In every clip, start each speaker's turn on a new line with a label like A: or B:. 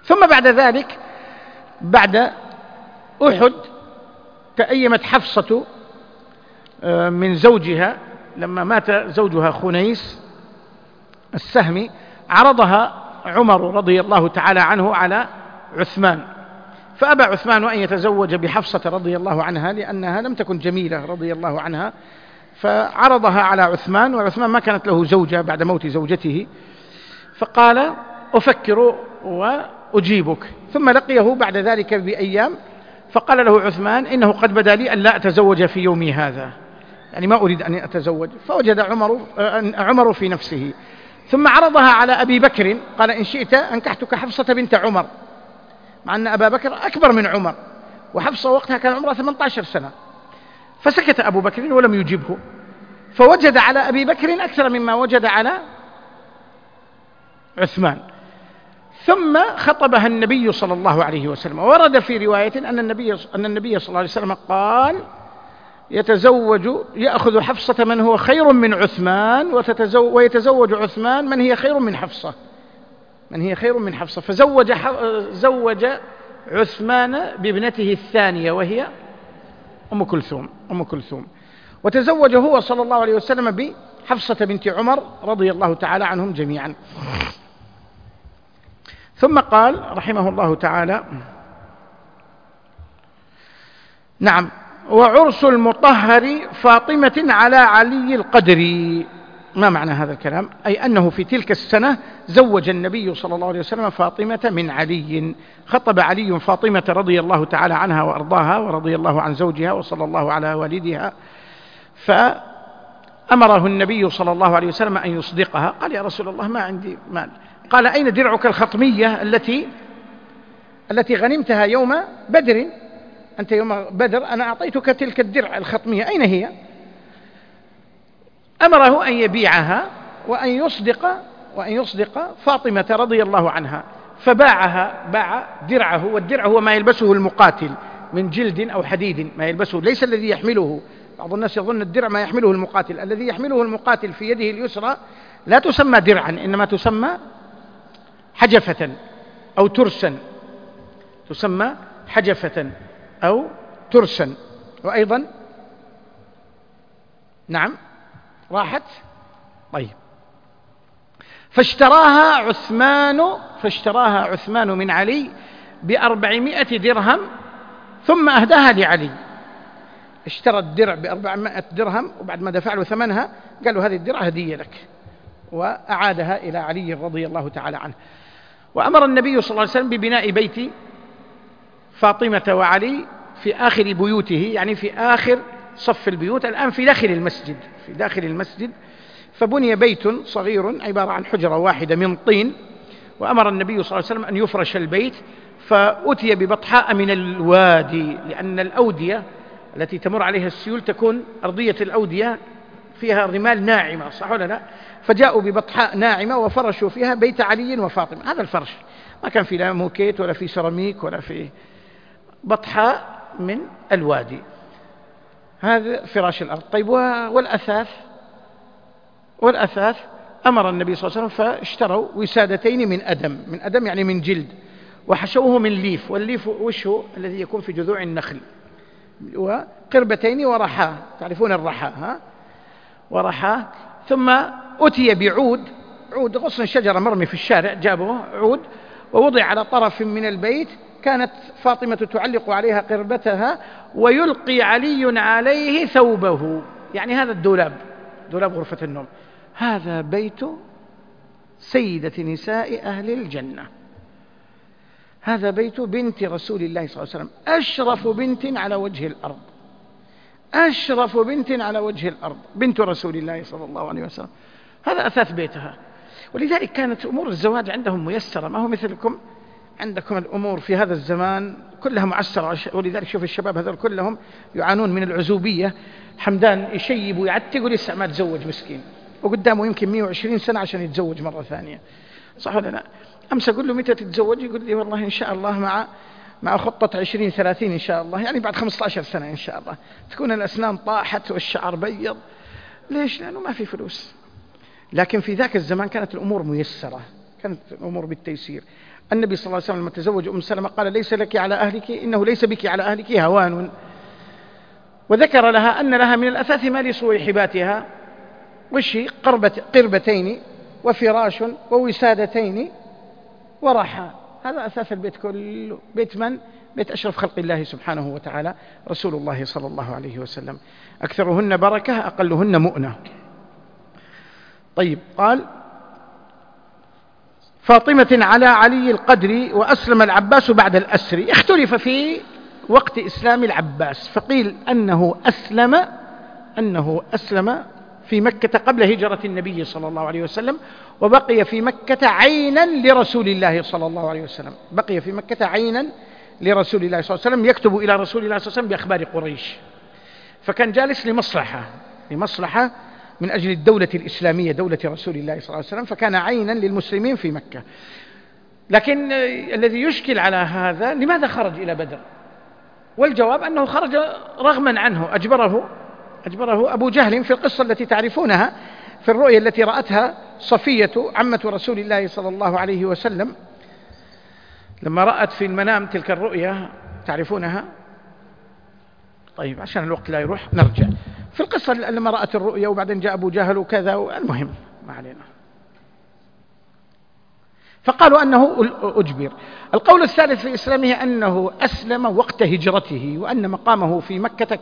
A: ثم بعد ذلك بعد أحد تأيمت حفصة من زوجها لما مات زوجها خنيس السهمي، عرضها عمر رضي الله تعالى عنه على عثمان، فأبى عثمان أن يتزوج بحفصة رضي الله عنها لأنها لم تكن جميلة رضي الله عنها، فعرضها على عثمان، وعثمان ما كانت له زوجة بعد موت زوجته، فقال أفكر وأجيبك. ثم لقيه بعد ذلك بأيام فقال له عثمان إنه قد بدا لي أن لا أتزوج في يومي هذا، يعني ما أريد أن أتزوج. فوجد عمر في نفسه، ثم عرضها على أبي بكر، قال إن شئت أنكحتك حفصة بنت عمر، مع أن أبا بكر أكبر من عمر، وحفصة وقتها كان عمرها 18 سنة. فسكت أبو بكر ولم يجبه، فوجد على أبي بكر أكثر مما وجد على عثمان. ثم خطبها النبي صلى الله عليه وسلم، ورد في رواية أن النبي صلى الله عليه وسلم قال يأخذ حفصة من هو خير من عثمان، ويتزوج عثمان من هي خير من حفصة، فزوج عثمان بابنته الثانية وهي أم كلثوم، وتزوج هو صلى الله عليه وسلم بحفصة بنت عمر رضي الله تعالى عنهم جميعا. ثم قال رحمه الله تعالى: نعم، وعرس المطهر فاطمة على علي القدر. ما معنى هذا الكلام؟ أي أنه في تلك السنة زوج النبي صلى الله عليه وسلم فاطمة من علي، خطب علي فاطمة رضي الله تعالى عنها وأرضاها، ورضي الله عن زوجها وصلى الله على والدها، فأمره النبي صلى الله عليه وسلم أن يصدقها. قال: يا رسول الله ما عندي مال. قال: أين درعك الخطمية التي غنمتها يوم بدر؟ أنت يوم بدر أنا أعطيتك تلك الدرع الخطمية، أين هي؟ أمره أن يبيعها وأن يصدق فاطمة رضي الله عنها، باع درعه، والدرع هو ما يلبسه المقاتل من جلد أو حديد، ما يلبسه ليس الذي يحمله. بعض الناس يظن الدرع ما يحمله المقاتل، الذي يحمله المقاتل في يده اليسرى لا تسمى درعا، إنما تسمى حجفة أو ترسا، تسمى حجفة أو ترسا. وأيضا نعم راحت. طيب، فاشتراها عثمان من علي ب400 درهم، ثم أهداها لعلي. اشترى الدرع ب400 درهم، وبعد ما دفع له ثمنها قال له هذه الدرع هدية لك، وأعادها إلى علي رضي الله تعالى عنه. وأمر النبي صلى الله عليه وسلم ببناء بيت فاطمة وعلي في آخر بيوته، يعني في آخر صف البيوت، الآن في داخل المسجد، فبني بيت صغير عبارة عن حجرة واحدة من طين، وأمر النبي صلى الله عليه وسلم أن يفرش البيت، فأتي ببطحاء من الوادي، لأن الأودية التي تمر عليها السيول تكون أرضية الأودية فيها رمال ناعمة، صح ولا لا؟ فجاءوا ببطحاء ناعمة وفرشوا فيها بيت علي وفاطمة. هذا الفرش ما كان في لا موكيت ولا في سيراميك ولا في بطحاء من الوادي، هذا فراش الأرض. طيب، والأثاث أمر النبي صلى الله عليه وسلم فاشتروا وسادتين من أدم يعني من جلد، وحشوه من ليف، والليف وش هو؟ الذي يكون في جذوع النخل، وقربتين ورحاه، تعرفون الرحاه ها؟ ورحاه. ثم أتي بعود غصن شجرة مرمي في الشارع، جابوه عود ووضع على طرف من البيت، كانت فاطمة تعلق عليها قربتها، ويلقي علي عليه ثوبه، يعني هذا دولاب غرفة النوم، هذا بيت سيدة نساء أهل الجنة، هذا بيت بنت رسول الله صلى الله عليه وسلم، أشرف بنت على وجه الأرض، بنت رسول الله صلى الله عليه وسلم، هذا أثاث بيتها. ولذلك كانت أمور الزواج عندهم ميسرة، ما هو مثلكم، عندكم الأمور في هذا الزمان كلها معسرة. ولذلك شوف الشباب هذول كلهم يعانون من العزوبية، حمدان يشيب ويعتق ولسه ما تزوج مسكين، وقدامه يمكن 120 سنة عشان يتزوج مرة ثانية، صح ولا لا؟ أمس أقول له متى تتزوج؟ يقول لي والله إن شاء الله مع خطة 20-30 إن شاء الله، يعني بعد 15 سنة إن شاء الله تكون الأسنان طاحت والشعر بيض. ليش؟ لأنه ما في فلوس. لكن في ذاك الزمان كانت الأمور ميسرة، كانت الأمور بالتيسير. النبي صلى الله عليه وسلم لما تزوج أم سلمة قال ليس لك على أهلك، إنه ليس بك على أهلك هوان، وذكر لها أن لها من الأثاث ما لصويحباتها وشي قربتين وفراش ووسادتين وراحة. هذا أثاث البيت كله. بيت من؟ بيت أشرف خلق الله سبحانه وتعالى رسول الله صلى الله عليه وسلم. أكثرهن بركة أقلهن مؤنة. طيب، قال فاطمة على علي القدر وأسلم العباس بعد الأسر. اختلف في وقت إسلام العباس، فقيل أنه أسلم في مكة قبل هجرة النبي صلى الله عليه وسلم، وبقي في مكة عينا لرسول الله صلى الله عليه وسلم. بقي في مكة عينا لرسول الله صلى الله عليه وسلم، يكتب إلى رسول الله صلى الله عليه وسلم بأخبار قريش. فكان جالس لمصلحة من أجل الدولة الإسلامية، دولة رسول الله صلى الله عليه وسلم، فكان عينا للمسلمين في مكة. لكن الذي يشكل على هذا لماذا خرج إلى بدر؟ والجواب أنه خرج رغما عنه، أجبره أبو جهل في القصة التي تعرفونها، في الرؤيا التي رأتها صفية عمة رسول الله صلى الله عليه وسلم، لما رأت في المنام تلك الرؤيا تعرفونها. طيب، عشان الوقت لا يروح نرجع في القصة. لما رأت الرؤيا وبعدين جاء أبو جهل وكذا، المهم ما علينا. فقالوا أنه أجبر. القول الثالث في إسلامه أنه أسلم وقت هجرته، وأن مقامه في مكة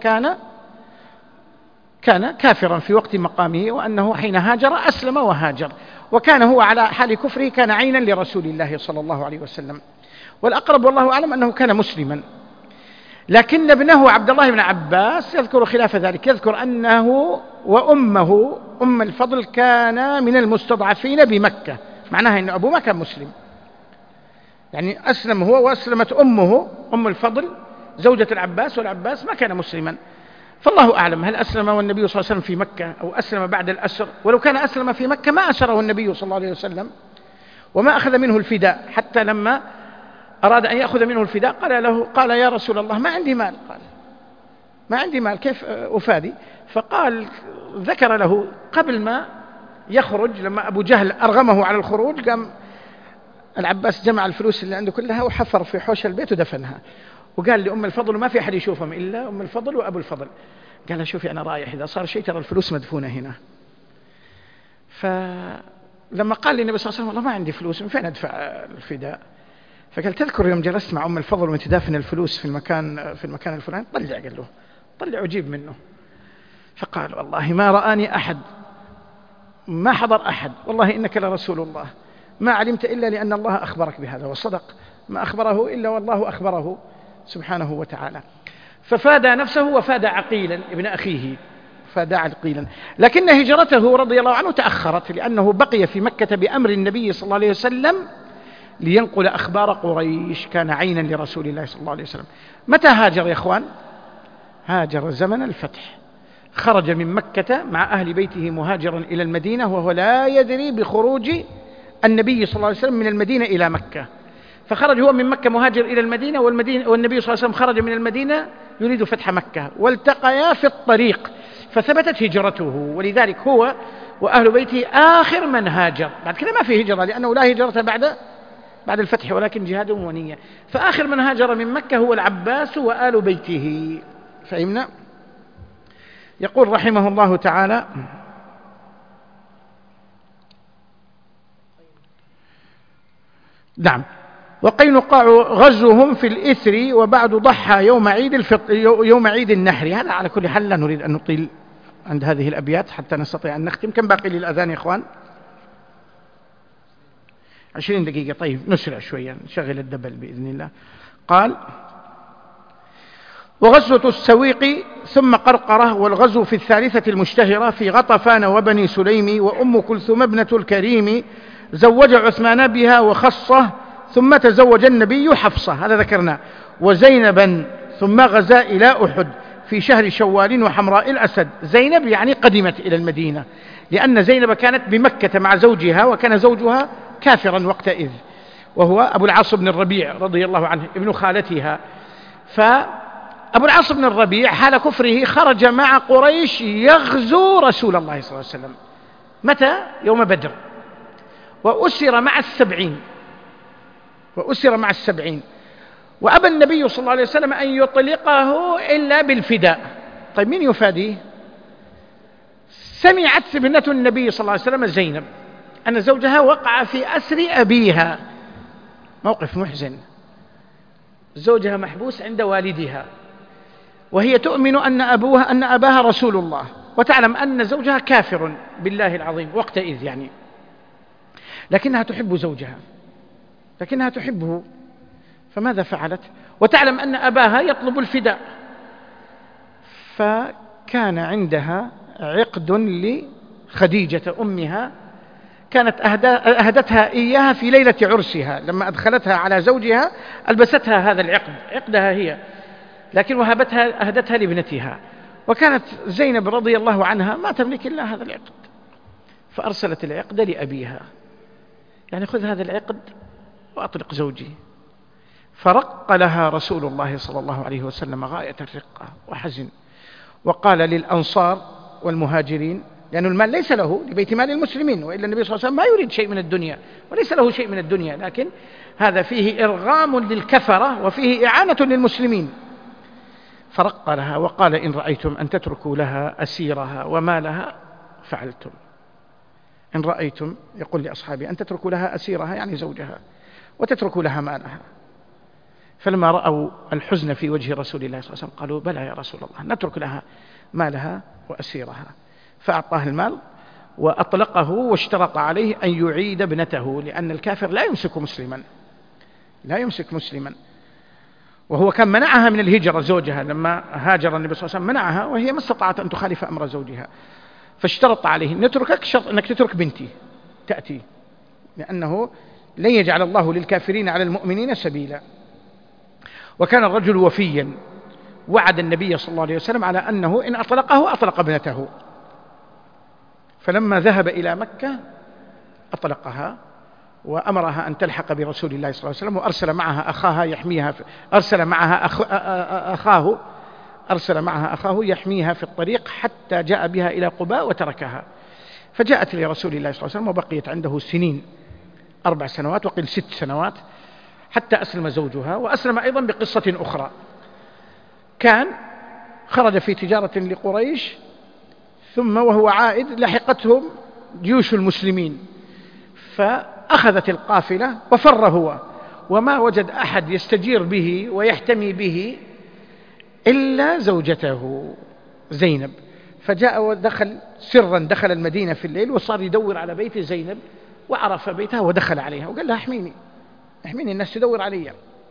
A: كان كافرا في وقت مقامه، وأنه حين هاجر أسلم وهاجر، وكان هو على حال كفره كان عينا لرسول الله صلى الله عليه وسلم. والأقرب والله أعلم أنه كان مسلما. لكن ابنه عبد الله بن عباس يذكر خلاف ذلك، يذكر أنه وأمه أم الفضل كان من المستضعفين بمكة، معناها أن أبوه ما كان مسلم، يعني أسلم هو وأسلمت أمه أم الفضل زوجة العباس، والعباس ما كان مسلما. فالله أعلم هل أسلم والنبي صلى الله عليه وسلم في مكة أو أسلم بعد الأسر. ولو كان أسلم في مكة ما أسره النبي صلى الله عليه وسلم وما أخذ منه الفداء، حتى لما أراد أن يأخذ منه الفداء قال يا رسول الله ما عندي مال. قال ما عندي مال، كيف أفادي؟ فقال ذكر له قبل ما يخرج، لما أبو جهل أرغمه على الخروج، قام العباس جمع الفلوس اللي عنده كلها وحفر في حوش البيت ودفنها، وقال لأم الفضل ما في أحد يشوفهم إلا أم الفضل وأبو الفضل. قال له شوفي أنا رايح، إذا صار شيء ترى الفلوس مدفونة هنا. فلما قال للنبي صلى الله عليه وسلم والله ما عندي فلوس، من فين أدفع الفداء؟ فقال تذكر يوم جلست مع أم الفضل وانت دافن الفلوس في المكان الفلاني؟ طلع، قال له طلع وجيب منه. فقال والله ما رآني أحد، ما حضر أحد، والله إنك لرسول الله، ما علمت إلا لأن الله أخبرك بهذا، وصدق، ما أخبره إلا والله أخبره سبحانه وتعالى. ففادى نفسه وفادى عقيلا ابن أخيه، فادى عقيلا. لكن هجرته رضي الله عنه تأخرت، لأنه بقي في مكة بأمر النبي صلى الله عليه وسلم لينقل أخبار قريش، كان عينا لرسول الله صلى الله عليه وسلم. متى هاجر يا إخوان؟ هاجر زمن الفتح، خرج من مكة مع أهل بيته مهاجرا إلى المدينة، وهو لا يدري بخروج النبي صلى الله عليه وسلم من المدينة إلى مكة. فخرج هو من مكة مهاجر إلى المدينة، والنبي صلى الله عليه وسلم خرج من المدينة يريد فتح مكة، والتقيا في الطريق فثبتت هجرته. ولذلك هو وأهل بيته آخر من هاجر، بعد كده ما في هجرة، لأنه لا هجرة بعد الفتح، ولكن جهاد ونية. فآخر من هاجر من مكة هو العباس وآل بيته. فهمنا؟ يقول رحمه الله تعالى: نعم. وقينقاع غزوهم في الإثر وبعد ضحى يوم عيد النحر. هذا على كل حال لا نريد أن نطيل عند هذه الأبيات حتى نستطيع أن نختم. كم باقي للأذان يا إخوان؟ 20 دقيقة. طيب نسرع شوية، نشغل الدبل بإذن الله. قال: وغزوة السويق ثم قرقرة، والغزو في الثالثة المشتهرة في غطفان وبني سليم، وأم كلثوم ابنة الكريم زوج عثمان بها وخصه، ثم تزوج النبي حفصة، هذا ذكرنا، وزينبا، ثم غزا إلى أحد في شهر شوال وحمراء الأسد. زينب يعني قدمت إلى المدينة، لأن زينب كانت بمكة مع زوجها، وكان زوجها كافرا وقتئذ، وهو أبو العاص بن الربيع رضي الله عنه ابن خالتها. فأبو العاص بن الربيع حال كفره خرج مع قريش يغزو رسول الله صلى الله عليه وسلم. متى؟ يوم بدر. وأسر مع 70. وأبى النبي صلى الله عليه وسلم أن يطلقه إلا بالفداء. طيب مين يفاديه؟ سمعت ابنة النبي صلى الله عليه وسلم زينب أن زوجها وقع في أسر أبيها. موقف محزن، زوجها محبوس عند والدها، وهي تؤمن أن أباها رسول الله، وتعلم أن زوجها كافر بالله العظيم وقتئذ يعني، لكنها تحب زوجها، لكنها تحبه. فماذا فعلت؟ وتعلم أن أباها يطلب الفداء. فكان عندها عقد لخديجة أمها، كانت أهدتها إياها في ليلة عرسها، لما أدخلتها على زوجها ألبستها هذا العقد، عقدها هي، لكن أهدتها لابنتها. وكانت زينب رضي الله عنها ما تملك إلا هذا العقد، فأرسلت العقد لأبيها، يعني خذ هذا العقد وأطلق زوجي. فرق لها رسول الله صلى الله عليه وسلم غاية الرقة وحزن، وقال للأنصار والمهاجرين، لأن المال ليس له، لبيت مال المسلمين، وإلا النبي صلى الله عليه وسلم ما يريد شيء من الدنيا وليس له شيء من الدنيا، لكن هذا فيه إرغام للكفرة وفيه إعانة للمسلمين. فرق لها وقال: إن رأيتم أن تتركوا لها أسيرها ومالها فعلتم. إن رأيتم، يقول لأصحابه، أن تتركوا لها أسيرها يعني زوجها، وتتركوا لها مالها. فلما رأوا الحزن في وجه رسول الله صلى الله عليه وسلم قالوا: بلى يا رسول الله، نترك لها مالها وأسيرها. فأعطاه المال وأطلقه، واشترط عليه أن يعيد ابنته، لأن الكافر لا يمسك مسلما، وهو كان منعها من الهجرة. زوجها لما هاجر النبي صلى الله عليه وسلم منعها، وهي ما استطاعت أن تخالف أمر زوجها، فاشترط عليه: نتركك شرط أنك تترك بنتي تأتي، لأنه لن يجعل الله للكافرين على المؤمنين سبيلا. وكان الرجل وفيا، وعد النبي صلى الله عليه وسلم على أنه إن أطلقه أطلق ابنته. فلما ذهب إلى مكة أطلقها، وأمرها أن تلحق برسول الله صلى الله عليه وسلم، وأرسل معها أخاها يحميها أرسل معها أخاه يحميها في الطريق حتى جاء بها إلى قباء وتركها. فجاءت لرسول الله صلى الله عليه وسلم وبقيت عنده سنين، 4 سنوات وقيل 6 سنوات، حتى أسلم زوجها. وأسلم أيضا بقصة أخرى، كان خرج في تجارة لقريش، ثم وهو عائد لحقتهم جيوش المسلمين، فأخذت القافلة وفر هو، وما وجد أحد يستجير به ويحتمي به إلا زوجته زينب. فجاء ودخل سرا، دخل المدينة في الليل وصار يدور على بيت زينب، وعرف بيتها ودخل عليها وقال لها: احميني الناس تدور علي.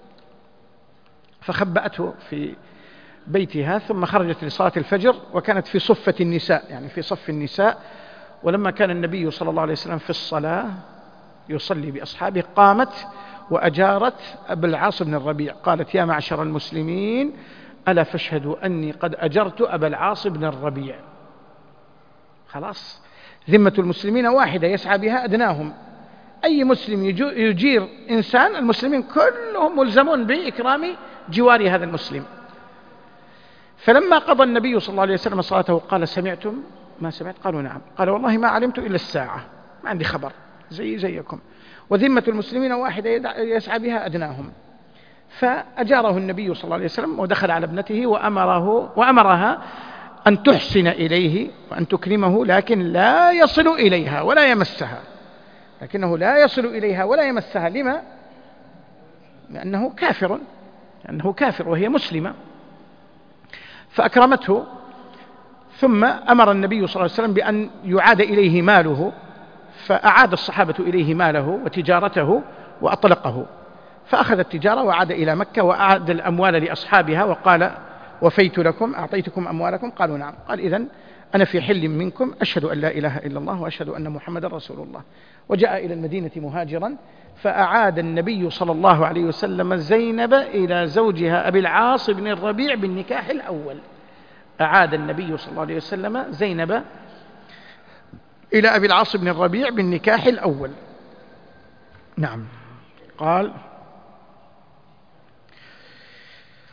A: فخبأته في بيتها، ثم خرجت لصلاة الفجر، وكانت في صفة النساء، يعني في صف النساء. ولما كان النبي صلى الله عليه وسلم في الصلاة يصلي بأصحابه، قامت وأجارت أبا العاص بن الربيع، قالت: يا معشر المسلمين، ألا فاشهدوا أني قد أجرت أبا العاص بن الربيع. خلاص، ذمة المسلمين واحدة يسعى بها أدناهم. أي مسلم يجير إنسان، المسلمين كلهم ملزمون بإكرام جوار هذا المسلم. فلما قضى النبي صلى الله عليه وسلم صلاته قال: سمعتم ما سمعت؟ قالوا: نعم. قال: والله ما علمت إلا الساعة، ما عندي خبر، زيكم، وذمة المسلمين واحدة يسعى بها أدناهم. فأجاره النبي صلى الله عليه وسلم، ودخل على ابنته وأمرها أن تحسن إليه وأن تكرمه، لكن لا يصل إليها ولا يمسها. لكنه لا يصل إليها ولا يمسها. لما؟ لأنه كافر وهي مسلمة. فأكرمته. ثم أمر النبي صلى الله عليه وسلم بأن يعاد إليه ماله، فأعاد الصحابة إليه ماله وتجارته وأطلقه. فأخذ التجارة وعاد إلى مكة، وأعاد الأموال لأصحابها، وقال: وفيت لكم، أعطيتكم أموالكم؟ قالوا: نعم. قال: إذن أنا في حل منكم، أشهد أن لا إله إلا الله وأشهد أن محمد رسول الله. وجاء إلى المدينة مهاجرا، فأعاد النبي صلى الله عليه وسلم زينب إلى زوجها أبي العاص بن الربيع بالنكاح الأول. أعاد النبي صلى الله عليه وسلم زينب إلى أبي العاص بن الربيع بالنكاح الأول. نعم. قال: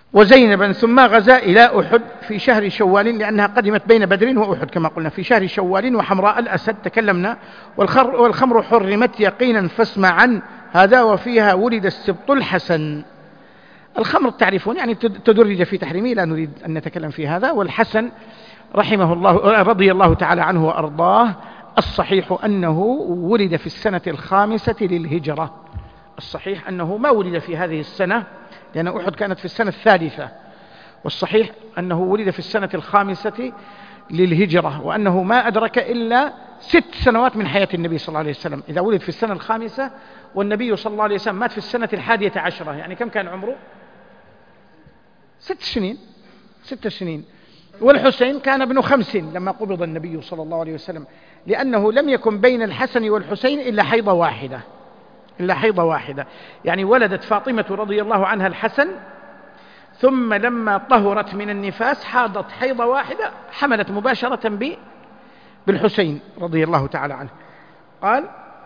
A: وزينبا، ثم غزا إلى أحد في شهر شوال، لأنها قدمت بين بدر وأحد كما قلنا في شهر شوال. وحمراء الأسد تكلمنا. والخمر حرمت يقينا فاسمع عن هذا، وفيها ولد السبط الحسن. الخمر تعرفون يعني تدرج في تحريمه، لا نريد أن نتكلم في هذا. والحسن رحمه الله رضي الله تعالى عنه وأرضاه، الصحيح أنه ولد في السنة 5 للهجرة. الصحيح أنه ما ولد في هذه السنة، لأن أحد كانت في السنة 3، والصحيح أنه ولد في السنة 5 للهجرة، وأنه ما أدرك إلا 6 سنوات من حياة النبي صلى الله عليه وسلم. إذا ولد في السنة 5 والنبي صلى الله عليه وسلم مات في السنة 11، يعني كم كان عمره؟ 6 سنين. 6 سنين. والحسين كان ابن 5 لما قبض النبي صلى الله عليه وسلم، لأنه لم يكن بين الحسن والحسين إلا حيضة واحدة. يعني ولدت فاطمة رضي الله عنها الحسن، ثم لما طهرت من النفاس حاضت حيضة واحدة، حملت مباشرة بالحسين رضي الله تعالى عنه. قال: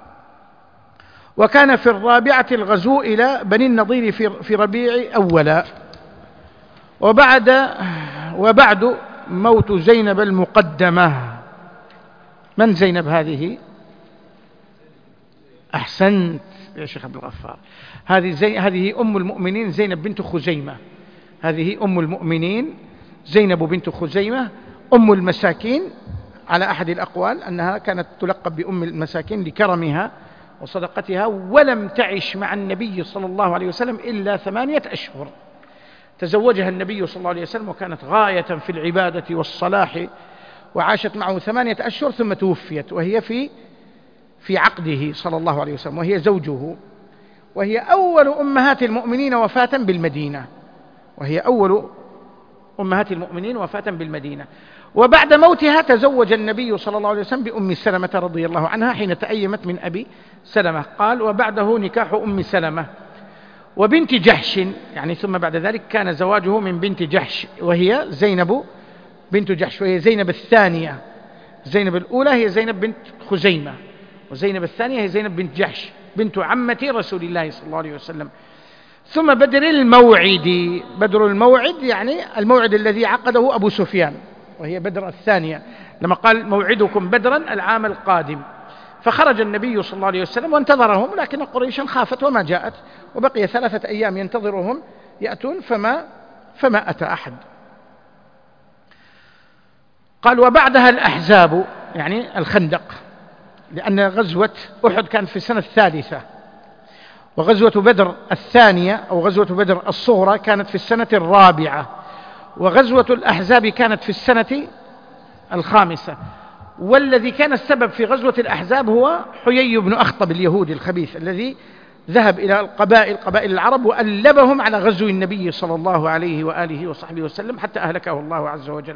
A: وكان في 4 الغزو إلى بني النضير في ربيع أولا. وبعد موت زينب المقدمة. من زينب هذه؟ أحسنت يا شيخ عبد الغفار، هذه أم المؤمنين زينب بنت خزيمة. هذه أم المؤمنين زينب بنت خزيمة، أم المساكين على أحد الأقوال، أنها كانت تلقب بأم المساكين لكرمها وصدقتها، ولم تعش مع النبي صلى الله عليه وسلم إلا 8 أشهر. تزوجها النبي صلى الله عليه وسلم وكانت غاية في العبادة والصلاح، وعاشت معه 8 أشهر ثم توفيت، وهي في عقده صلى الله عليه وسلم، وهي زوجه، وهي أول أمهات المؤمنين وفاة بالمدينة. وبعد موتها تزوج النبي صلى الله عليه وسلم بأم سلمة رضي الله عنها حين تأيمت من أبي سلمة. قال: وبعده نكاح أم سلمة وبنت جحش، يعني ثم بعد ذلك كان زواجه من بنت جحش، وهي زينب بنت جحش، وهي زينب الثانية. زينب الأولى هي زينب بنت خزيمة، وزينب الثانية هي زينب بنت جحش بنت عمة رسول الله صلى الله عليه وسلم. ثم بدر الموعد يعني الموعد الذي عقده أبو سفيان، وهي بدر الثانية، لما قال: موعدكم بدرا العام القادم. فخرج النبي صلى الله عليه وسلم وانتظرهم، لكن قريشا خافت وما جاءت، وبقي 3 أيام ينتظرهم يأتون فما أتى أحد. قال: وبعدها الأحزاب، يعني الخندق، لأن غزوة أحد كانت في السنة 3، وغزوة بدر الثانية أو غزوة بدر الصغرى كانت في السنة 4، وغزوة الأحزاب كانت في السنة 5. والذي كان السبب في غزوة الأحزاب هو حيي بن أخطب اليهودي الخبيث، الذي ذهب إلى قبائل العرب وألبهم على غزو النبي صلى الله عليه وآله وصحبه وسلم حتى أهلكه الله عز وجل.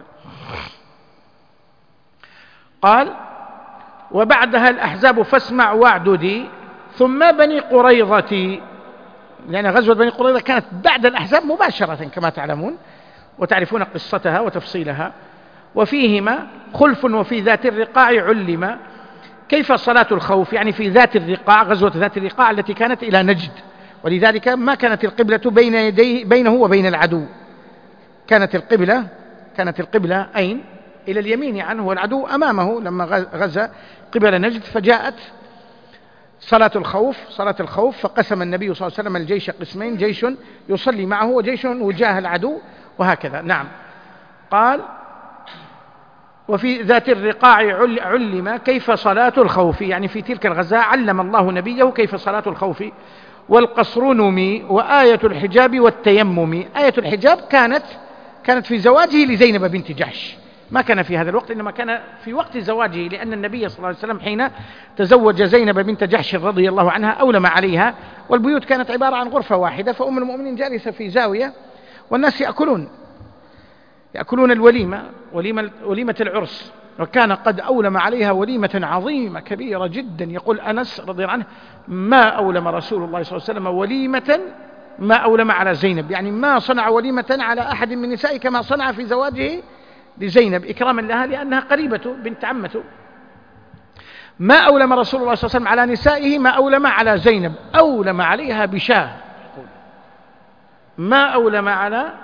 A: قال: وبعدها الأحزاب فاسمع واعددي، ثم بني قريظة، لأن غزوة بني قريظة كانت بعد الأحزاب مباشرة كما تعلمون وتعرفون قصتها وتفصيلها. وفيهما خلف، وفي ذات الرقاع علم كيف صلاة الخوف، يعني في ذات الرقاع، غزوة ذات الرقاع التي كانت إلى نجد، ولذلك ما كانت القبلة بينه وبين العدو، كانت القبلة أين؟ إلى اليمين عنه، والعدو أمامه لما غزا قبل نجد. فجاءت صلاة الخوف، فقسم النبي صلى الله عليه وسلم الجيش قسمين: جيش يصلي معه وجيش وجاه العدو، وهكذا. نعم. قال: وفي ذات الرقاع علم كيف صلاة الخوف، يعني في تلك الغزاة علم الله نبيه كيف صلاة الخوف. والقصر نمي، وآية الحجاب والتيمم. آية الحجاب كانت في زواجه لزينب بنت جحش، ما كان في هذا الوقت، إنما كان في وقت زواجه، لأن النبي صلى الله عليه وسلم حين تزوج زينب بنت جحش رضي الله عنها أولم عليها، والبيوت كانت عبارة عن غرفة واحدة، فأم المؤمنين جالسة في زاوية والناس يأكلون الوليمة، وليمة العرس، وكان قد أولم عليها وليمة عظيمة كبيرة جدا. يقول أنس رضي الله عنه: ما أولم رسول الله صلى الله عليه وسلم وليمة ما أولم على زينب، يعني ما صنع وليمة على أحد من نسائه كما صنع في زواجه لزينب إكراما لها، لأنها قريبة بنت عمته. ما أولم رسول الله صلى الله عليه وسلم على نسائه ما أولم على زينب، أولم عليها بشاه. ما أولم على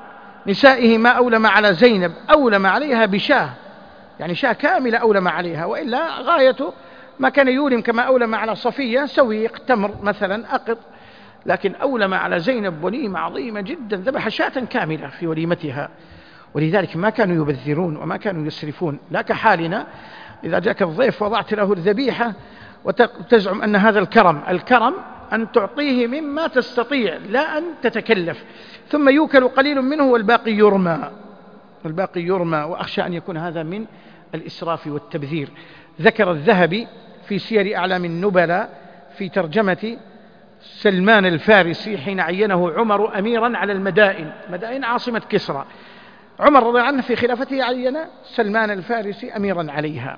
A: نسائه ما أولم على زينب، أولم عليها بشاه، يعني شاه كاملة أولم عليها، وإلا غايته ما كان يولم كما أولم على صفية سويق تمر مثلا أقط، لكن أولم على زينب وليمة عظيمة جدا، ذبح شاة كاملة في وليمتها. ولذلك ما كانوا يبذرون وما كانوا يسرفون، لا كحالنا إذا جاك الضيف وضعت له الذبيحة وتزعم أن هذا الكرم أن تعطيه مما تستطيع لا أن تتكلف، ثم يوكل قليل منه والباقي يرمى، وأخشى أن يكون هذا من الإسراف والتبذير. ذكر الذهبي في سير أعلام النبلاء في ترجمة سلمان الفارسي حين عينه عمر أميرا على المدائن عاصمة كسرى، عمر رضي الله عنه في خلافته عين سلمان الفارسي أميرا عليها.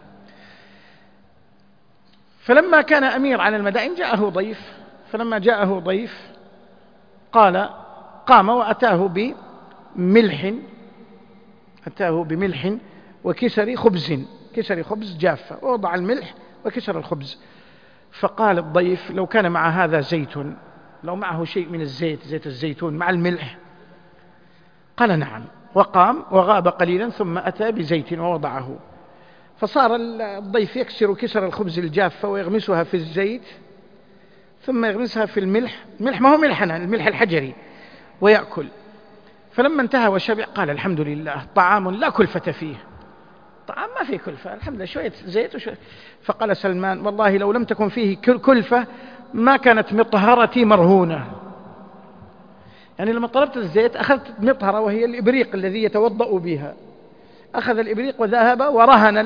A: فلما كان أمير على المدائن جاءه ضيف، فلما جاءه ضيف قام وأتاه بملح وكسر خبز جافة، ووضع الملح وكسر الخبز. فقال الضيف: لو كان مع هذا زيت، لو معه شيء من زيت الزيتون مع الملح. قال: نعم. وقام وغاب قليلا ثم أتى بزيت ووضعه، فصار الضيف يكسر كسر الخبز الجافة ويغمسها في الزيت ثم يغمسها في الملح ما هو ملحنا، الملح الحجري، ويأكل. فلما انتهى وشبع قال: الحمد لله، طعام لا كلفة فيه، طعام ما فيه كلفة، الحمد لله، شوية زيت وشوية. فقال سلمان: والله لو لم تكن فيه كلفة ما كانت مطهرتي مرهونة. يعني لما طلبت الزيت أخذت مطهرة وهي الإبريق الذي يتوضأ بها، أخذ الإبريق وذهب ورهن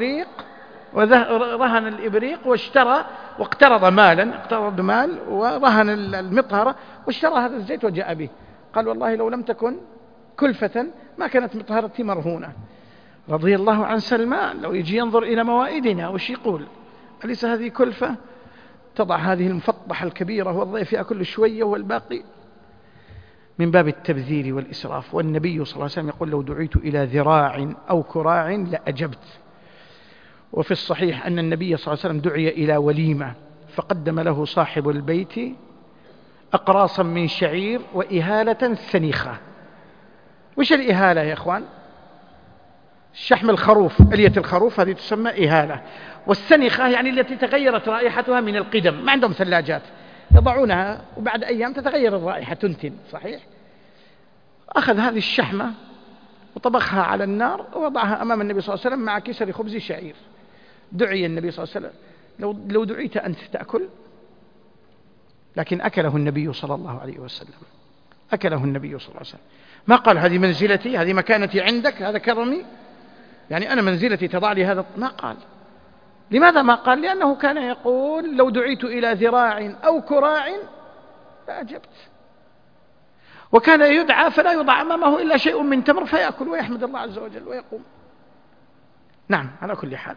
A: الإبريق واشترى واقترض مال ورهن المطهرة واشترى هذا الزيت وجاء به. قال: والله لو لم تكن كلفة ما كانت مطهرتي مرهونة. رضي الله عن سلمان، لو يجي ينظر إلى موائدنا وش يقول؟ أليس هذه كلفة؟ تضع هذه المفطحة الكبيرة والضيف يأكل شوية والباقي، من باب التبذير والإسراف. والنبي صلى الله عليه وسلم يقول: لو دعيت إلى ذراع أو كراع لأجبت. وفي الصحيح أن النبي صلى الله عليه وسلم دعي إلى وليمة فقدم له صاحب البيت أقراصا من شعير وإهالة سنيخة. وش الإهالة يا إخوان؟ شحم الخروف، ألية الخروف هذه تسمى إهالة، والسنخة يعني التي تغيرت رائحتها من القدم، ما عندهم ثلاجات، يضعونها وبعد أيام تتغير الرائحة تنتن، صحيح؟ أخذ هذه الشحمة وطبخها على النار ووضعها أمام النبي صلى الله عليه وسلم مع كسر خبز شعير. دعي النبي صلى الله عليه وسلم: لو دعيت أنت تأكل، لكن أكله النبي صلى الله عليه وسلم، أكله النبي صلى الله عليه وسلم. ما قال: هذه منزلتي، هذه مكانتي عندك، هذا كرمي، يعني أنا منزلتي تضع لي هذا، ما قال. لماذا ما قال؟ لأنه كان يقول: لو دعيت إلى ذراع أو كراع فأجبت. وكان يدعى فلا يوضع أمامه إلا شيء من تمر فيأكل ويحمد الله عز وجل ويقوم. نعم، على كل حال.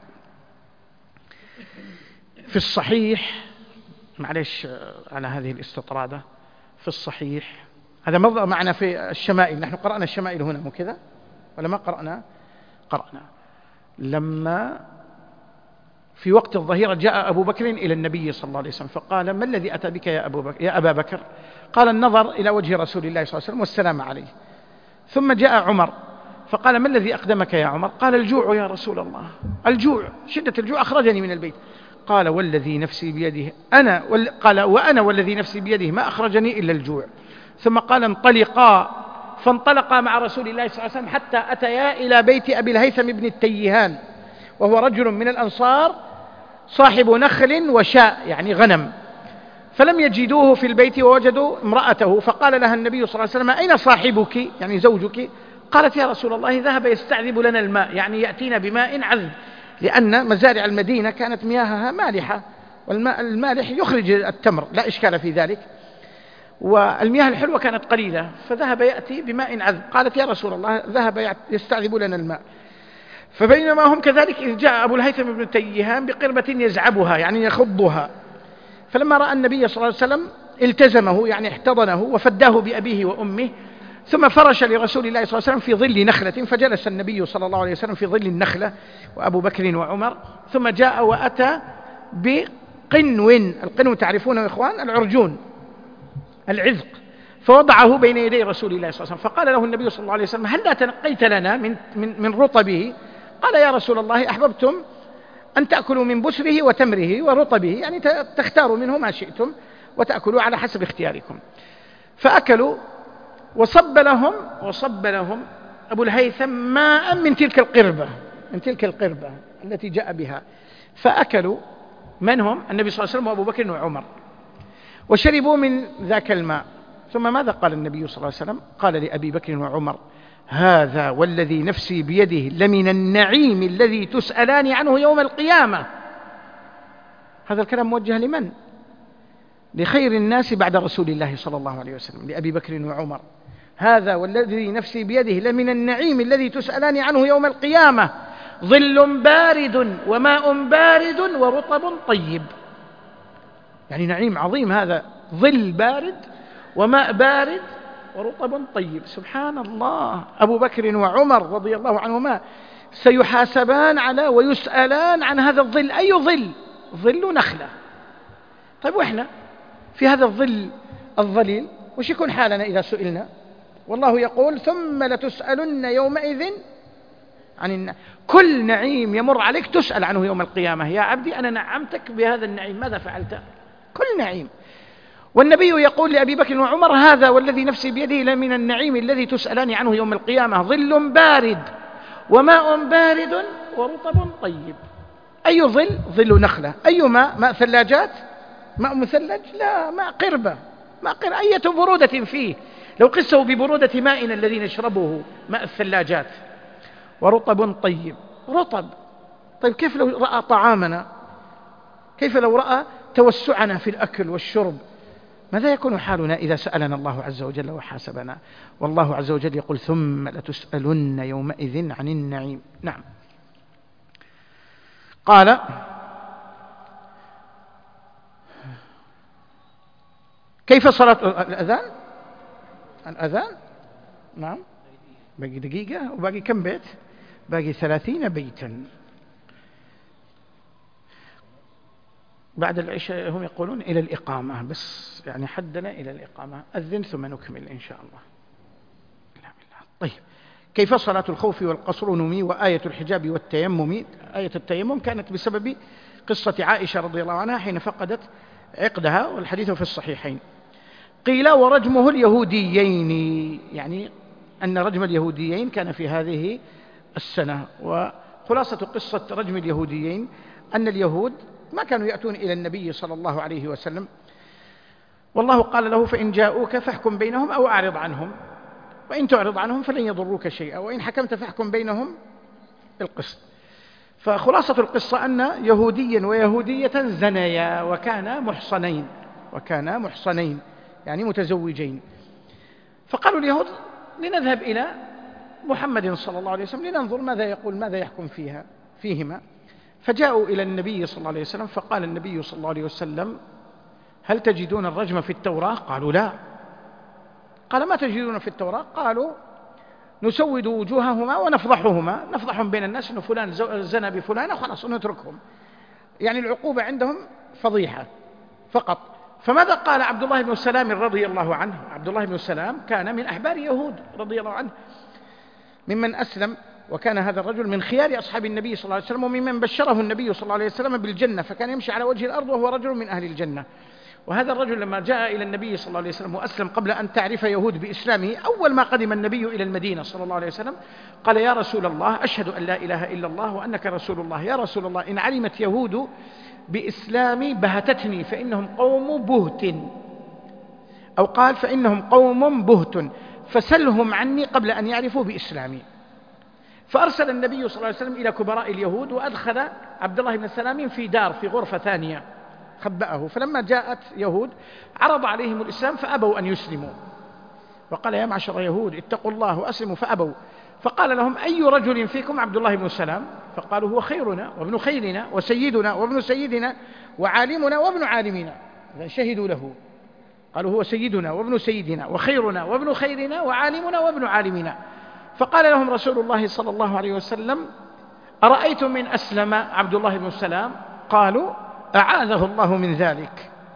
A: في الصحيح، معلش على هذه الاستطرادة، في الصحيح، هذا موضوع معنا في الشمائل، نحن قرأنا الشمائل هنا مو كذا ولا ما قرأنا؟ لما في وقت الظهيرة جاء أبو بكر إلى النبي صلى الله عليه وسلم فقال: ما الذي أتى بك يا أبا بكر؟ قال: النظر إلى وجه رسول الله صلى الله عليه وسلم والسلام عليه. ثم جاء عمر فقال: ما الذي أقدمك يا عمر؟ قال: الجوع يا رسول الله، الجوع، شدة الجوع أخرجني من البيت. قال: والذي نفسي بيده وأنا والذي نفسي بيده ما أخرجني إلا الجوع. ثم قال: انطلقا، فانطلقا مع رسول الله صلى الله عليه وسلم حتى أتيا إلى بيت أبي الهيثم بن التيهان، وهو رجل من الأنصار صاحب نخل وشاء يعني غنم، فلم يجدوه في البيت ووجدوا امرأته، فقال لها النبي صلى الله عليه وسلم: أين صاحبك يعني زوجك؟ قالت: يا رسول الله ذهب يستعذب لنا الماء، يعني يأتينا بماء عذب، لأن مزارع المدينة كانت مياهها مالحة، والماء المالح يخرج التمر لا إشكال في ذلك، والمياه الحلوة كانت قليلة، فذهب يأتي بماء عذب. قالت: يا رسول الله ذهب يستعذب لنا الماء. فبينما هم كذلك إذ جاء أبو الهيثم بن تيهان بقربة يزعبها يعني يخضها، فلما رأى النبي صلى الله عليه وسلم التزمه يعني احتضنه وفداه بأبيه وأمه، ثم فرش لرسول الله صلى الله عليه وسلم في ظل نخلة، فجلس النبي صلى الله عليه وسلم في ظل النخلة وأبو بكر وعمر. ثم جاء وأتى بقنو، القنو تعرفونه يا إخوان، العرجون، العذق، فوضعه بين يدي رسول الله صلى الله عليه وسلم، فقال له النبي صلى الله عليه وسلم: هل لا تنقيت لنا من رطبه؟ قال: يا رسول الله، أحببتم أن تأكلوا من بسره وتمره ورطبه، يعني تختاروا منه ما شئتم وتأكلوا على حسب اختياركم. فأكلوا، وصب لهم أبو الهيثم ماء من تلك القربة التي جاء بها، فأكلوا. من هم؟ النبي صلى الله عليه وسلم وأبو بكر وعمر، وشربوا من ذاك الماء. ثم ماذا قال النبي صلى الله عليه وسلم؟ قال لأبي بكر وعمر: هذا والذي نفسي بيده لمن النعيم الذي تسألان عنه يوم القيامة. هذا الكلام موجه لمن؟ لخير الناس بعد رسول الله صلى الله عليه وسلم، لأبي بكر وعمر. هذا والذي نفسي بيده لمن النعيم الذي تسألان عنه يوم القيامة، ظل بارد وماء بارد ورطب طيب. يعني نعيم عظيم هذا، ظل بارد وماء بارد ورطب طيب. سبحان الله. أبو بكر وعمر رضي الله عنهما سيحاسبان على ويسألان عن هذا الظل. أي ظل؟ ظل نخلة. طيب وإحنا في هذا الظل الظليل وش يكون حالنا إذا سئلنا؟ والله يقول: ثم لتسألن يومئذ عن كل نعيم يمر عليك تسأل عنه يوم القيامة. يا عبدي أنا نعمتك بهذا النعيم، ماذا فعلت؟ كل نعيم. والنبي يقول لأبي بكر وعمر: هذا والذي نفسي بيده لمن النعيم الذي تسألان عنه يوم القيامة، ظل بارد وماء بارد ورطب طيب. أي ظل؟ ظل نخلة. أي ماء؟ ماء ثلاجات؟ ماء مثلج؟ لا، ماء قربة. أية برودة فيه، لو قسوا ببرودة مائنا الذي نشربه، ماء الثلاجات. ورطب طيب. رطب طيب. كيف لو رأى طعامنا؟ كيف لو رأى توسعنا في الأكل والشرب؟ ماذا يكون حالنا إذا سألنا الله عز وجل وحاسبنا؟ والله عز وجل يقول: ثم لتسألن يومئذ عن النعيم. نعم. قال: كيف صلاة الأذان؟ نعم. باقي دقيقة، وباقي كم بيت؟ باقي 30 بيتا. بعد العشاء هم يقولون إلى الإقامة، بس يعني حدنا إلى الإقامة. أذن ثم نكمل إن شاء الله. طيب، كيف صلاة الخوف والقصر نمي وآية الحجاب والتيمم؟ آية التيمم كانت بسبب قصة عائشة رضي الله عنها حين فقدت عقدها، والحديث في الصحيحين. قيل: ورجمه اليهوديين، يعني أن رجم اليهوديين كان في هذه السنة. وخلاصة قصة رجم اليهوديين أن اليهود ما كانوا يأتون إلى النبي صلى الله عليه وسلم، والله قال له: فإن جاءوك فاحكم بينهم أو أعرض عنهم، وإن تعرض عنهم فلن يضروك شيئا، وإن حكمت فاحكم بينهم بالقسط. فخلاصة القصة أن يهوديا ويهودية زنيا وكانا محصنين يعني متزوجين. فقالوا اليهود: لنذهب إلى محمد صلى الله عليه وسلم لننظر ماذا يقول، ماذا يحكم فيهما. فجاءوا إلى النبي صلى الله عليه وسلم، فقال النبي صلى الله عليه وسلم: هل تجدون الرجم في التوراة؟ قالوا: لا. قال: ما تجدون في التوراة؟ قالوا: نسود وجوههما ونفضحهما، نفضحهم بين الناس أنه فلان زنى بفلانة، خلاص نتركهم. يعني العقوبة عندهم فضيحة فقط. فماذا قال عبد الله بن سلام رضي الله عنه؟ عبد الله بن سلام كان من أحبار يهود رضي الله عنه، ممن أسلم، وكان هذا الرجل من خيار أصحاب النبي صلى الله عليه وسلم، وممن بشره النبي صلى الله عليه وسلم بالجنة، فكان يمشي على وجه الأرض وهو رجل من أهل الجنة. وهذا الرجل لما جاء إلى النبي صلى الله عليه وسلم وأسلم قبل أن تعرف يهود بإسلامه، أول ما قدم النبي إلى المدينة صلى الله عليه وسلم قال: يا رسول الله، أشهد أن لا إله إلا الله وأنك رسول الله. يا رسول الله، إن علمت يهود بإسلامي بهتتني، فإنهم قوم بهت، أو قال: فإنهم قوم بهت، فسلهم عني قبل أن يعرفوا بإسلامي. فأرسل النبي صلى الله عليه وسلم إلى كبراء اليهود، وأدخل عبد الله بن سلام في دار، في غرفة ثانية، خبأه. فلما جاءت يهود عرض عليهم الإسلام فأبوا أن يسلموا، وقال: يا معشر يهود اتقوا الله وأسلموا، فأبوا. فقال لهم: أي رجل فيكم عبد الله بن سلام؟ فقالوا: هو خيرنا وابن خيرنا وسيدنا وابن سيدنا وعالمنا وابن عالمنا. شهدوا له، قالوا: هو سيدنا وابن سيدنا وخيرنا وابن خيرنا وعالمنا وابن عالمنا. فقال لهم رسول الله صلى الله عليه وسلم: أرأيتم من أسلم عبد الله بن سلام؟ قالوا: أعاذه الله من ذلك.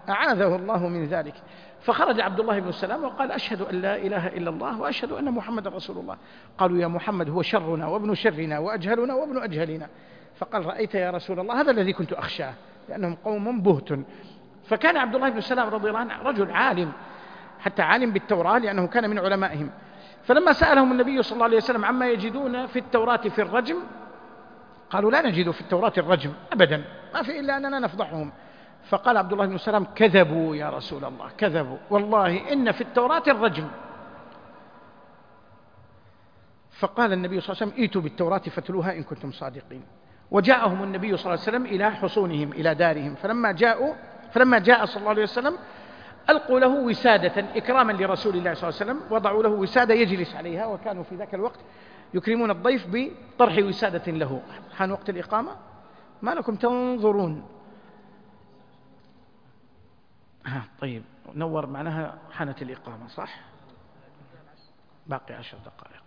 A: أعاذه الله من ذلك. فخرج عبد الله بن السلام وقال أشهد أن لا إله إلا الله وأشهد أن محمد رسول الله. قالوا يا محمد هو شرنا وابن شرنا وأجهلنا وابن أجهلنا. فقال رأيت يا رسول الله هذا الذي كنت أخشاه، لأنهم قوم بهت. فكان عبد الله بن السلام رضي الله عنه رجل عالم، حتى عالم بالتوراة لأنه كان من علمائهم. فلما سألهم النبي صلى الله عليه وسلم عما يجدون في التوراة في الرجم، قالوا لا نجد في التوراة الرجم أبدا، ما في إلا أننا نفضحهم. فقال عبد الله بن السلام كذبوا يا رسول الله، كذبوا والله إن في التوراة الرجم. فقال النبي صلى الله عليه وسلم ائتوا بالتوراة فاتلوها إن كنتم صادقين. وجاءهم النبي صلى الله عليه وسلم إلى حصونهم إلى دارهم. فلما جاء صلى الله عليه وسلم ألقوا له وسادة إكراما لرسول الله صلى الله عليه وسلم، وضعوا له وسادة يجلس عليها، وكانوا في ذاك الوقت يكرمون الضيف بطرح وسادة له. حان وقت الإقامة، ما لكم تنظرون؟ طيب نور معناها حانت الإقامة صح؟ باقي 10 دقائق.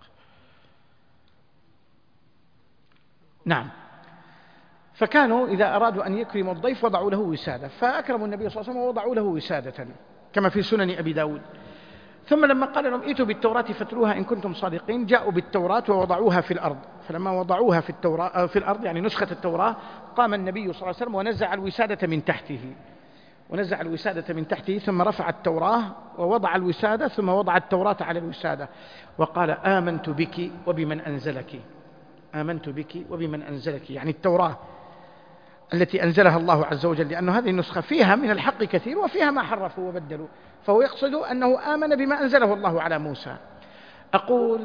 A: نعم. فكانوا إذا أرادوا أن يكرموا الضيف وضعوا له وسادة، فأكرموا النبي صلى الله عليه وسلم ووضعوا له وسادة كما في سنن أبي داود. ثم لما قال لهم ائتوا بالتوراة فاتلوها إن كنتم صادقين، جاءوا بالتوراة ووضعوها في الأرض. فلما وضعوها في الأرض يعني نسخة التوراة، قام النبي صلى الله عليه وسلم ونزع الوسادة من تحته، ثم رفع التوراة ووضع الوسادة، ثم وضع التوراة على الوسادة، وقال آمنت بك وبمن أنزلك، يعني التوراة التي أنزلها الله عز وجل، لأن هذه النسخة فيها من الحق كثير وفيها ما حرفوا وبدلوا، فهو يقصد أنه آمن بما أنزله الله على موسى. أقول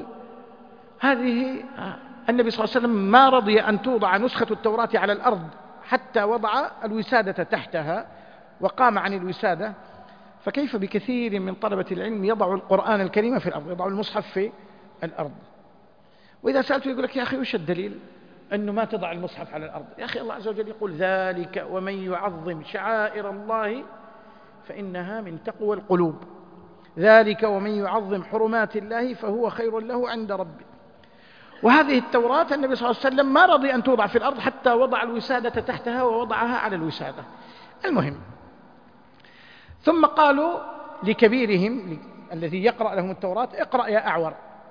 A: هذه النبي صلى الله عليه وسلم ما رضي أن توضع نسخة التوراة على الأرض حتى وضع الوسادة تحتها وقام عن الوسادة. فكيف بكثير من طلبة العلم يضع القرآن الكريم في الأرض، يضع المصحف في الأرض. وإذا سألته يقول لك يا أخي وش الدليل أنه ما تضع المصحف على الأرض؟ يا أخي الله عز وجل يقول ذلك ومن يعظم شعائر الله فإنها من تقوى القلوب، ذلك ومن يعظم حرمات الله فهو خير له عند ربه. وهذه التوراة النبي صلى الله عليه وسلم ما رضي أن توضع في الأرض حتى وضع الوسادة تحتها ووضعها على الوسادة. المهم، ثم قالوا لكبيرهم الذي يقرأ لهم التوراة اقرأ يا أعور،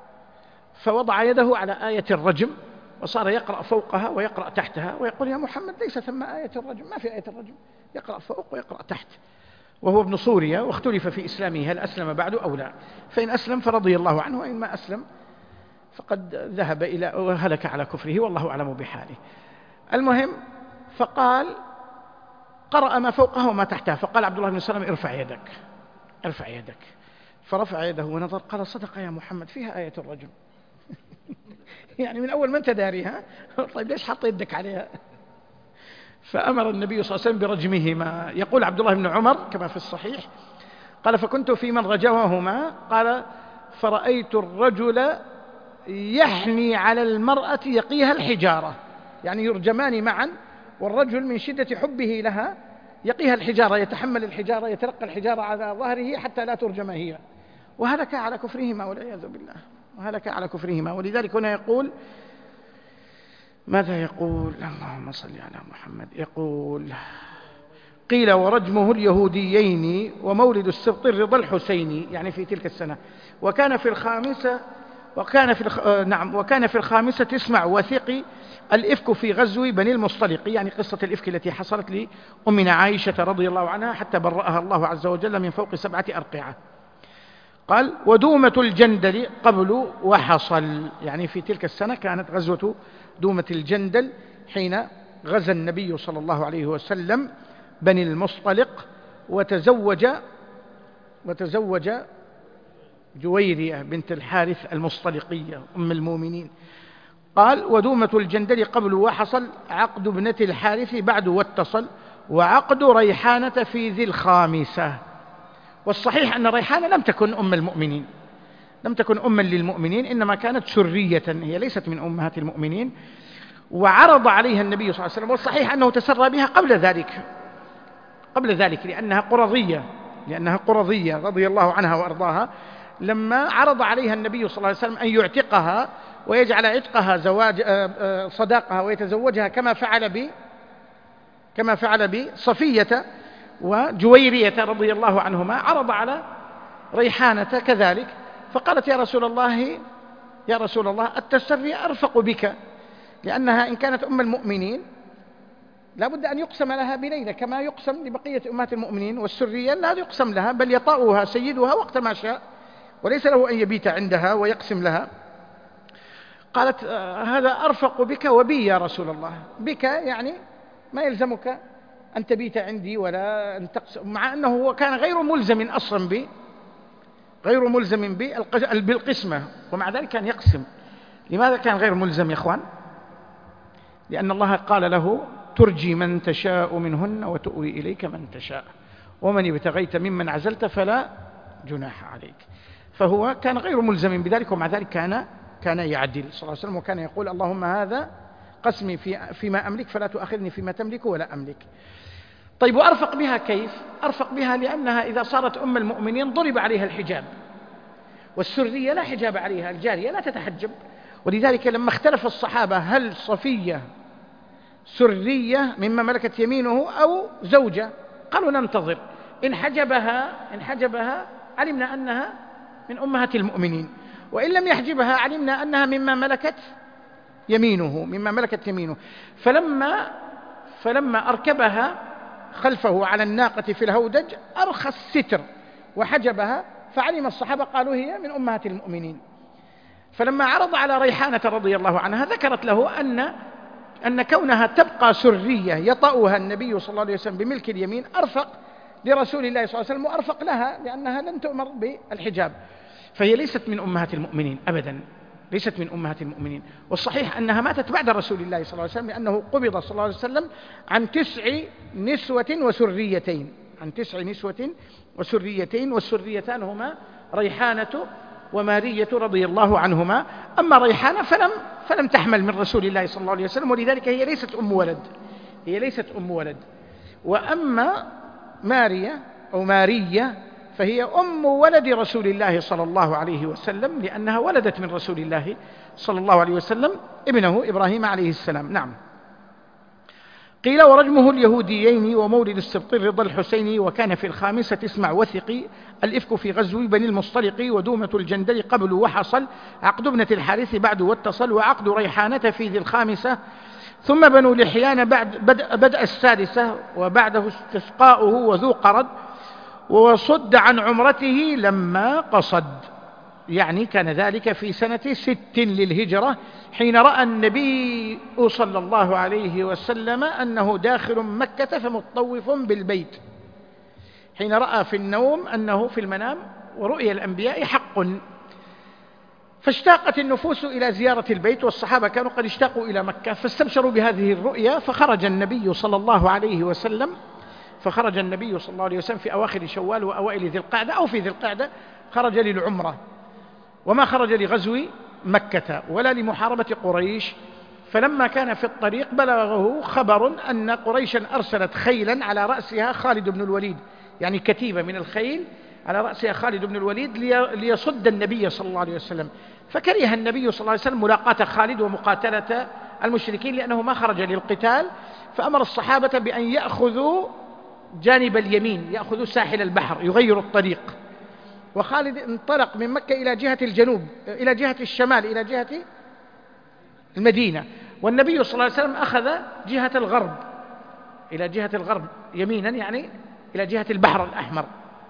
A: فوضع يده على آية الرجم وصار يقرأ فوقها ويقرأ تحتها ويقول يا محمد ليس ثم آية الرجم، ما في آية الرجم، يقرأ فوق ويقرأ تحت. وهو ابن سوريا، واختلف في إسلامه هل أسلم بعد أو لا، فإن أسلم فرضي الله عنه، وإن ما أسلم فقد ذهب إلى وهلك على كفره والله أعلم بحاله. المهم، فقال قرأ ما فوقها وما تحتها، فقال عبد الله بن سلام ارفع يدك، فرفع يده ونظر قال صدق يا محمد فيها آية الرجم. يعني من أول ما أنت داريها، طيب ليش حط يدك عليها؟ فأمر النبي صلى الله عليه وسلم برجمهما. يقول عبد الله بن عمر كما في الصحيح قال فكنت في من رجمهما، قال فرأيت الرجل يحني على المرأة يقيها الحجارة، يعني يرجمان معا، والرجل من شدة حبه لها يقيها الحجارة، يتحمل الحجارة، يتلقى الحجارة على ظهره حتى لا ترجم هي، وهلك على كفرهما والعياذ بالله، وهلك على كفرهما. ولذلك هنا يقول ماذا يقول؟ اللهم صل على محمد. يقول قيل ورجمه اليهوديين ومولد السبط الرضا الحسيني، يعني في تلك السنة. وكان في الخامسة اسمع وثقي الإفك في غزو بني المصطلق، يعني قصة الإفك التي حصلت لأمنا عائشة رضي الله عنها حتى برأها الله عز وجل من فوق 7 أرقعة. قال ودومة الجندل قبل وحصل، يعني في تلك السنة كانت غزوة دومة الجندل حين غزا النبي صلى الله عليه وسلم بني المصطلق وتزوج جويرية بنت الحارث المصطلقية أم المؤمنين. قال ودومة الجندل قبل وحصل عقد ابنة الحارث بعد واتصل وعقد ريحانة في ذي الخامسة. والصحيح أن ريحانة لم تكن أم المؤمنين، لم تكن أما للمؤمنين، إنما كانت سرية، هي ليست من أمهات المؤمنين. وعرض عليها النبي صلى الله عليه وسلم، والصحيح أنه تسرى بها قبل ذلك لأنها قرظية رضي الله عنها وأرضاها. لما عرض عليها النبي صلى الله عليه وسلم أن يعتقها ويجعل عتقها صداقها ويتزوجها كما فعل بصفية، وجويرية رضي الله عنهما عرض على ريحانة كذلك، فقالت يا رسول الله التسري أرفق بك، لأنها إن كانت أم المؤمنين لا بد أن يقسم لها بليلة كما يقسم لبقية أمهات المؤمنين، والسرية لا يقسم لها بل يطأها سيدها وقت ما شاء، وليس له أن يبيت عندها ويقسم لها. قالت هذا أرفق بك وبي يا رسول الله، بك يعني ما يلزمك أن تبيت عندي ولا أن تقسم، مع أنه هو كان غير ملزم أصلا غير ملزم بالقسمة، ومع ذلك كان يقسم. لماذا كان غير ملزم يا أخوان؟ لأن الله قال له ترجي من تشاء منهن وتؤوي إليك من تشاء ومن ابتغيت ممن عزلت فلا جناح عليك، فهو كان غير ملزم بذلك، ومع ذلك كان يعدل صلى الله عليه وسلم، وكان يقول اللهم هذا قسمي فيما أملك فلا تؤاخذني فيما تملك ولا أملك. طيب وأرفق بها كيف؟ أرفق بها لأنها إذا صارت أم المؤمنين ضرب عليها الحجاب، والسرية لا حجاب عليها، الجارية لا تتحجب، ولذلك لما اختلف الصحابة هل صفية سرية مما ملكت يمينه أو زوجة، قالوا ننتظر، إن حجبها علمنا أنها من أمهات المؤمنين، وإن لم يحجبها علمنا أنها مما ملكت يمينه. فلما أركبها خلفه على الناقة في الهودج أرخى الستر وحجبها، فعلم الصحابة قالوا هي من أمهات المؤمنين. فلما عرض على ريحانة رضي الله عنها ذكرت له أن كونها تبقى سرية يطأها النبي صلى الله عليه وسلم بملك اليمين أرفق لرسول الله صلى الله عليه وسلم وأرفق لها، لأنها لن تؤمر بالحجاب، فهي ليست من أمهات المؤمنين أبدا، ليست من أمهات المؤمنين. والصحيح أنها ماتت بعد رسول الله صلى الله عليه وسلم، لأنه قبض صلى الله عليه وسلم عن 9 نسوة وسريتين، والسريتان هما ريحانة ومارية رضي الله عنهما. أما ريحانة فلم تحمل من رسول الله صلى الله عليه وسلم، ولذلك هي ليست أم ولد. وأما مارية فهي أم ولد رسول الله صلى الله عليه وسلم، لأنها ولدت من رسول الله صلى الله عليه وسلم ابنه إبراهيم عليه السلام. نعم. قيل ورجمه اليهوديين ومولد السبط رضا الحسيني، وكان في 5 اسمع وثقي الإفك في غزو بني المصطلق، ودومة الجندل قبل وحصل، عقد ابنة الحارث بعد واتصل، وعقد ريحانة في 5، ثم بنو لحيان بدأ 6، وبعده استسقاؤه وذو قرد، وصد عن عمرته لما قصد، يعني كان ذلك في سنة 6 للهجرة، حين رأى النبي صلى الله عليه وسلم أنه داخل مكة فمطوف بالبيت، حين رأى في النوم أنه في المنام ورؤيا الأنبياء حق، فاشتاقت النفوس إلى زيارة البيت، والصحابة كانوا قد اشتاقوا إلى مكة، فاستبشروا بهذه الرؤيا، فخرج النبي صلى الله عليه وسلم في أواخر شوال وأوائل ذي القعدة أو في ذي القعدة، خرج للعمرة، وما خرج لغزو مكة ولا لمحاربة قريش. فلما كان في الطريق بلغه خبر أن قريشا أرسلت خيلا على رأسها خالد بن الوليد، يعني كتيبة من الخيل على رأسها خالد بن الوليد ليصد النبي صلى الله عليه وسلم، فكره النبي صلى الله عليه وسلم ملاقاة خالد ومقاتلة المشركين، لأنه ما خرج للقتال، فأمر الصحابة بأن يأخذوا جانب اليمين، يأخذوا ساحل البحر، يغيروا الطريق. وخالد انطلق من مكة إلى جهة الجنوب، إلى جهة الشمال، إلى جهة المدينة، والنبي صلى الله عليه وسلم أخذ جهة الغرب، إلى جهة الغرب يمينا، يعني إلى جهة البحر الأحمر.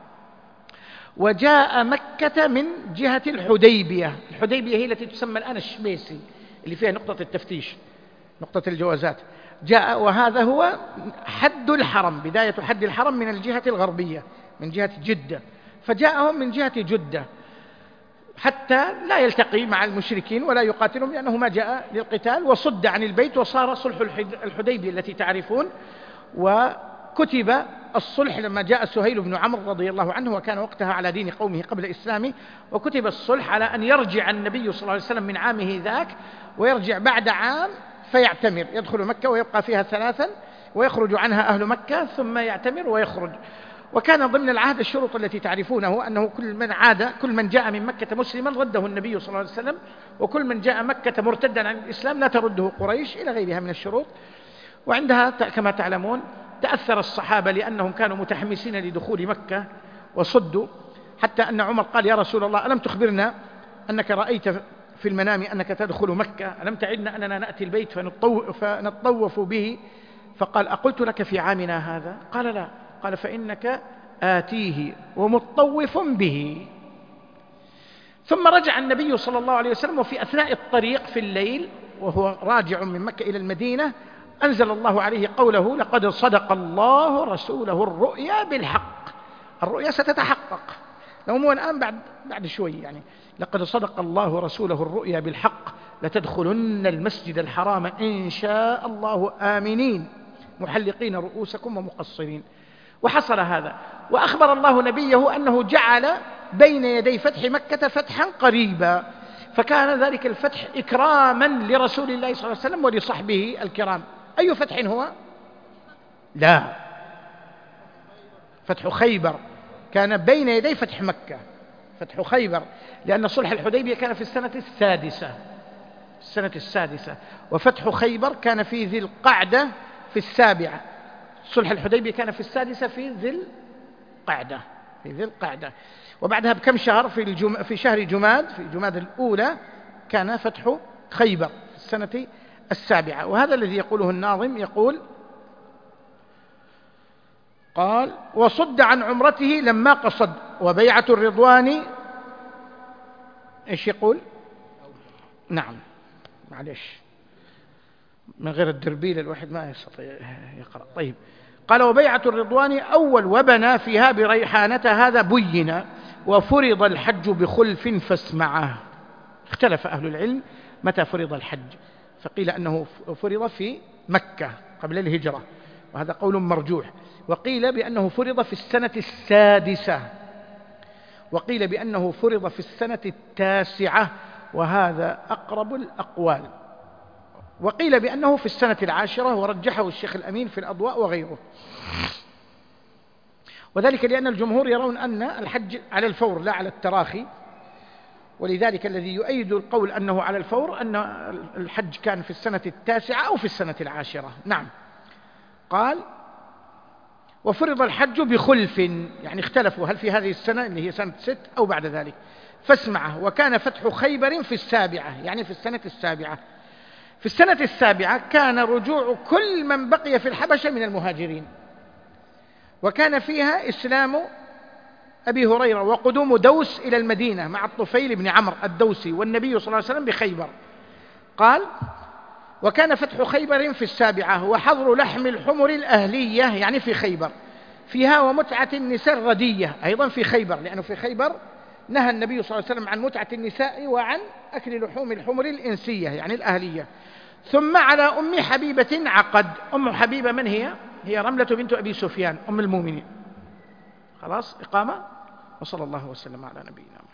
A: وجاء مكة من جهة الحديبية هي التي تسمى الآن الشميسي، اللي فيها نقطة التفتيش، نقطة الجوازات. جاء، وهذا هو حد الحرم، بداية حد الحرم من الجهة الغربية، من جهة جدة، فجاءهم من جهة جدة حتى لا يلتقي مع المشركين ولا يقاتلهم، لأنه ما جاء للقتال، وصد عن البيت، وصار صلح الحديبية التي تعرفون. وكتب الصلح لما جاء سهيل بن عمرو رضي الله عنه، وكان وقتها على دين قومه قبل إسلامه، وكتب الصلح على أن يرجع النبي صلى الله عليه وسلم من عامه ذاك، ويرجع بعد عام فيعتمر، يدخل مكة ويبقى فيها 3، ويخرج عنها أهل مكة، ثم يعتمر ويخرج. وكان ضمن العهد الشروط التي تعرفونه أنه كل من جاء من مكة مسلما رده النبي صلى الله عليه وسلم، وكل من جاء مكة مرتدا عن الإسلام لا ترده قريش، إلى غيرها من الشروط. وعندها كما تعلمون تأثر الصحابة لأنهم كانوا متحمسين لدخول مكة وصدوا، حتى أن عمر قال: يا رسول الله، ألم تخبرنا أنك رأيت في المنام أنك تدخل مكة؟ ألم تعدنا أننا نأتي البيت فنطوف به؟ فقال: أقلت لك في عامنا هذا؟ قال: لا. قال: فإنك آتيه ومطوف به. ثم رجع النبي صلى الله عليه وسلم، وفي أثناء الطريق في الليل وهو راجع من مكة إلى المدينة أنزل الله عليه قوله: لقد صدق الله رسوله الرؤيا بالحق. الرؤيا ستتحقق، لو مو الآن بعد شوي يعني. لقد صدق الله رسوله الرؤيا بالحق لتدخلن المسجد الحرام إن شاء الله آمنين محلقين رؤوسكم ومقصرين. وحصل هذا، وأخبر الله نبيه أنه جعل بين يدي فتح مكة فتحا قريبا، فكان ذلك الفتح إكراما لرسول الله صلى الله عليه وسلم ولصحبه الكرام. أي فتح هو؟ لا، فتح خيبر كان بين يدي فتح مكة. فتح خيبر لأن صلح الحديبية كان في السنة السادسة، وفتح خيبر كان في ذي القعدة في السابعة. صلح الحديبية كان في السادسة في ذي القعدة. وبعدها بكم شهر في شهر جماد، في جماد الأولى، كان فتح خيبر في السنة السابعة. وهذا الذي يقوله الناظم، يقول: قال: وصد عن عمرته لما قصد وبيعة الرضوان. إيش يقول؟ نعم، معلش، من غير الدربيل الواحد ما يستطيع يقرأ. طيب، قال: وبيعة الرضوان أول وبنى فيها بريحانة هذا بينا وفرض الحج بخلف فاسمعه. اختلف أهل العلم متى فرض الحج، فقيل أنه فرض في مكة قبل الهجرة، وهذا قول مرجوح. وقيل بأنه فرض في السنة السادسة، وقيل بأنه فرض في السنة التاسعة، وهذا أقرب الأقوال. وقيل بأنه في السنة العاشرة، ورجحه الشيخ الأمين في الأضواء وغيره، وذلك لأن الجمهور يرون أن الحج على الفور لا على التراخي. ولذلك الذي يؤيد القول أنه على الفور أن الحج كان في السنة التاسعة أو في السنة العاشرة. نعم. قال: وفرض الحج بخلف، يعني اختلفوا هل في هذه السنة اللي هي سنة 6 أو بعد ذلك. فاسمعه: وكان فتح خيبر في السابعة، يعني في السنة السابعة. في السنة السابعة كان رجوع كل من بقي في الحبشة من المهاجرين، وكان فيها إسلام أبي هريرة وقدوم دوس إلى المدينة مع الطفيل بن عمرو الدوسي والنبي صلى الله عليه وسلم بخيبر. قال: وكان فتح خيبر في السابعة وحظر لحم الحمر الأهلية، يعني في خيبر، فيها ومتعة النساء الردية، أيضا في خيبر، لأنه في خيبر نهى النبي صلى الله عليه وسلم عن متعة النساء وعن أكل لحوم الحمر الإنسية يعني الأهلية. ثم على أم حبيبة عقد. أم حبيبة من هي؟ هي رملة بنت أبي سفيان أم المؤمنين. خلاص، إقامة. وصلى الله وسلم على نبينا محمد.